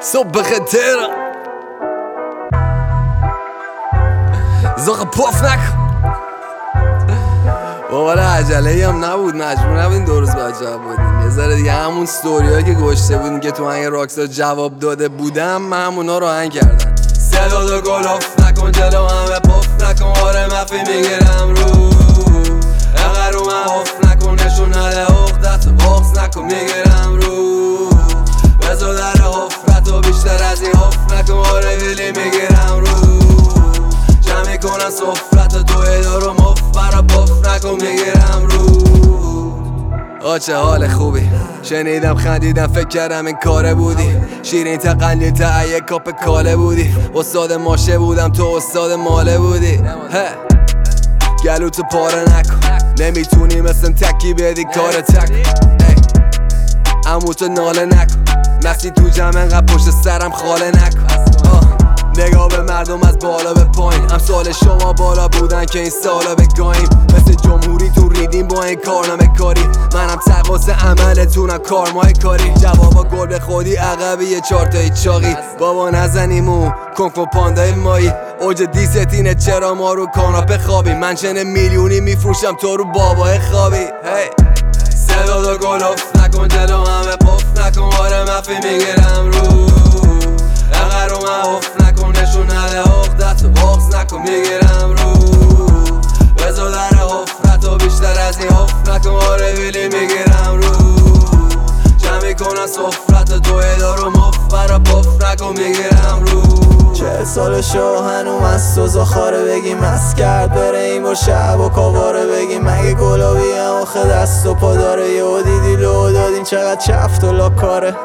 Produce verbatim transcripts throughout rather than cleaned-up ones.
صبح خطر زاق پاف نکن بابا عجله هم نبود، مجبور نبودین دو روز بعد جواب بودین. یه ذره دیگه همون ستوریایی که گوشته بودین که تو هنگ راکسا جواب داده بودم من همونا رو هنگ کردن. صدا دو گلاف نکن جلو همه پاف نکن، آره مفی میگیرم رو اگر رو من حف نکن، نشون نده عقدت بغض نکن میگیرم رو بزا در حفرت و بیشتر از این حف نکن، آره ویلی میگیرم رو جمعی کنن صفرت تو ادارو مف برا پاف نکن میگیرم رو. آه چه حال خوبی، شنیدم خندیدم فکر کردم این کاره بودی، شیرین تقلیل تا یک کاپ کاله بودی، استاد ماشه بودم تو استاد ماله بودی. گلو تو پاره نکن، نمیتونی مثل تکی بدی کار تک، امو تو ناله نکن، مسی تو جمع انقدر پشت سرم خاله نکن. نگاه به مردم از بالا به پایین، امثال شما بالا بودن که این سالا بگاهیم، مثل جمهوری تو ریدیم با این کارنامه کاری، منم تقاس عملتونم کارمای کاری، جوابا گل به خودی عقبی یه چارتایی چاقی، بابا نزنیمو کنکو پاندای مایی، اوج دیستینه چرا ما رو کاناپه خوابی، من چنه میلیونی میفروشم تو رو بابای خوابی. hey. صدا دو گلاف نکن جلو همه پاف نکن، آره مفی میگیرم رو اگر رو من حف نکن، نشون نده عقدت بغض نکن میگیرم رو بزا در حفرت و بیشتر از این حف نکن، آره ویلی میگیرم رو جمعی کنن صفرت تو ادارو مف برا پاف نکن میگیرم رو. چه سال شو هنوم از تو زخاره بگیم مست کرد بره این بار شب و کاواره بگیم مگه گلابی هم آخه دست و پا داره، یه دیدی لو دادین چقدر چفت و لاکاره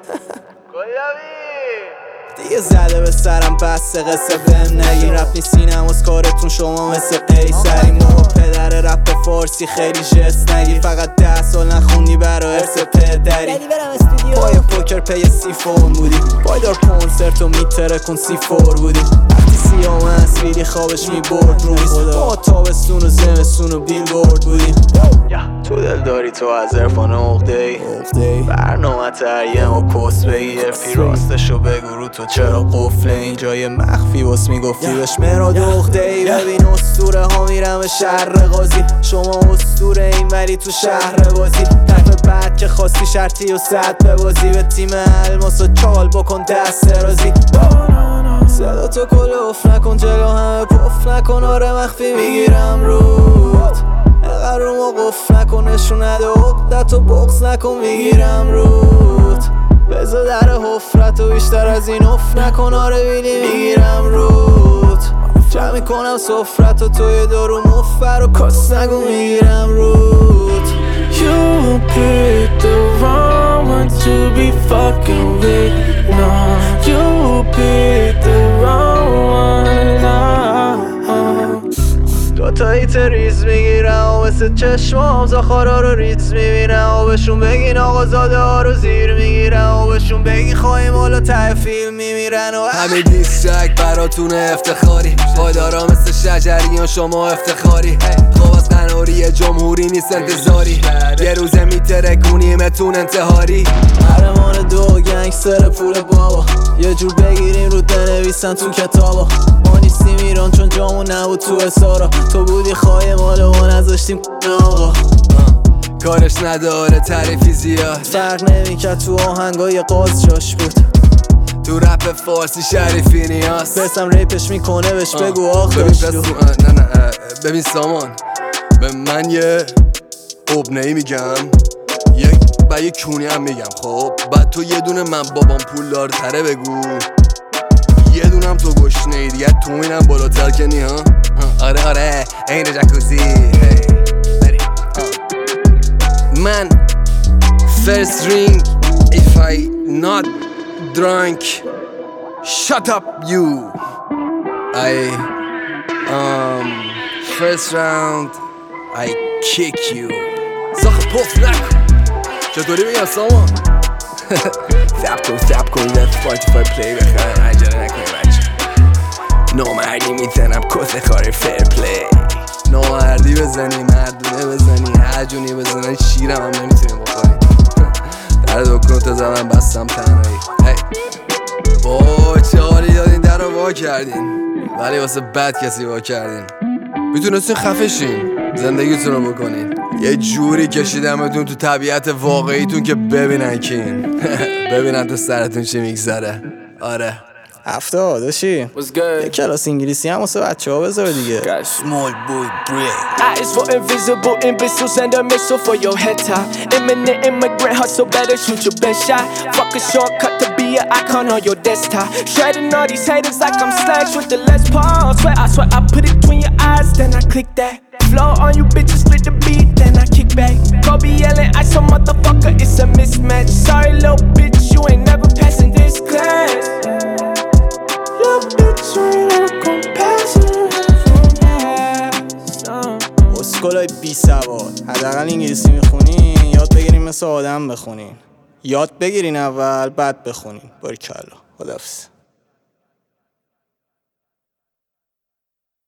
دیگه زده به سرم بسته قصه بهم نگین، رپ نیستینم از کارتون شما مثل قیصرین، بابا پدر رپ فارسی خیلی جست نگی، فقط ده سال نخوندی برا ارث پدری، پای پوکر پی سی فور بودی، پایدار کنسرت و میتره کن سی فور بودی، وقتی سیام هست ویلی خوابش میبرد روی خدا، ما تابستون و زمستون و بیل بورد بودیم، تو دل داری تو از عرفان عقده ای برنامه تریم و کس بگیر فی راستشو بگو رو تو چرا قفله این جای مخفی باس میگفتی بهش مراد عقده ای، ببین اسطوره ها میرم به شهر قاضی، شما اسطوره این ولی تو شهر بازی، طرف بعد که خواستی شرطی و صد ببازی، به تیم الماس و چال بکن دست رازی، صدا تو کلوف نکن جلو همه پف نکن، آره مخفی میگیرم رود اگر رو ما قف نکن، نشون نده عقدت و بغض نکن میگیرم رود بزا در حفرت و بیشتر از این اف نکن، آره ویلی میگیرم رود جمعی کنم صفرت و توی دارو مفر و کس نگو میگیرم رود. You picked the wrong one to be fucking with, no. You picked the wrong one, no. دوتایی تریز میگیرم و مثل چشمام زخارا رو ریز میبینم و بهشون بگین آقا زاده ها رو زیر میگیرم و بهشون بگین خواهیم حالا ته فیلم میمیرن و همه دیسترک براتون افتخاری، پایدارا مثل شجریان شما افتخاری، خواب از قناری جمهوری نیست انتظاری، یه روزه میترکونیمتون انتحاری، قهرمان دو گنگستر پول بابا، یه جور بگیریم رو بنویسن تو کتابا، ما نیستیم ایران چون جامون نبود تو اسارا، تو بودی خواهی مالو ما نذاشتیم آقا، کارش نداره تعریفی زیاد، فرق نمیکرد تو آهنگای قاز جاش بود، تو رپ فارسی شریفی نیاز، پسم ریپش میکنه بهش بگو آخ ببین پس نه نه ببین سامان، به من یه ابنه‌ای میگم یک و یه کونی هم میگم، خب بعد تو یه دونه من بابام پول دارتره بگو، یه دونم تو گشنه ای دیگه تو اینم بالاتر کنی ها، آره آره این جکوزی بری من first ring if I not drunk shut up you I um first round I kick you زخ پف نکن چطوری بگم سامان سب کن سب کن let's forty-five play بخواه عجله نکنی بچه نامردی میزنم کس خاری فیر پلی، نامردی بزنی مردونه بزنی هر جونی بزنی شیرم هم نمیتونیم بخوری در دکون تا زمن بستم تنهایی. هی وای چه حالی دادین در رو وا کردین، ولی واسه بد کسی وا کردین. میتونستین خفه شین، زندگیتون رو بکنین. یه جوری کشیدمتون تو طبیعت واقعیتون که ببینن کین. ببینن تو سرتون چی میگذره. آره هفته داشتی یه کلاس انگلیسی هم واسه بچه ها بذار دیگه. Small boy break. Eyes for invisible imbeciles and a missile for your head top. Imminent immigrant hustle, better shoot your best shot. Fuck a shortcut to be an icon on your desktop. Shredding all these haters like I'm Slash with the Les Paul. Swear I swear I put it between your eyes, then I click that. Flow on you bitches, split the beat, then I kick back. Kobe yelling, I some motherfucker, it's a mismatch. Sorry little bitch, you ain't never passing this class. Little bitch, you ain't never gon' pass it. اسکولای بی سواد، حداقل انگلیسی میخونین یاد بگیرین مثل آدم بخونین. یاد بگیرین اول بعد بخونین. باریکلا. خداحافظ.